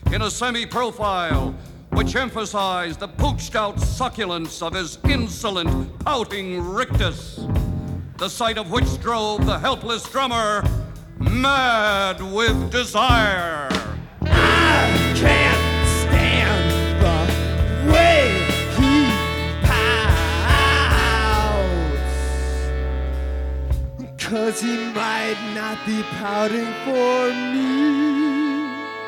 in a semi-profile which emphasized the pooched-out succulence of his insolent, pouting rictus, the sight of which drove the helpless drummer mad with desire. I can't stand the way he pouts, 'cause he might not be pouting for me.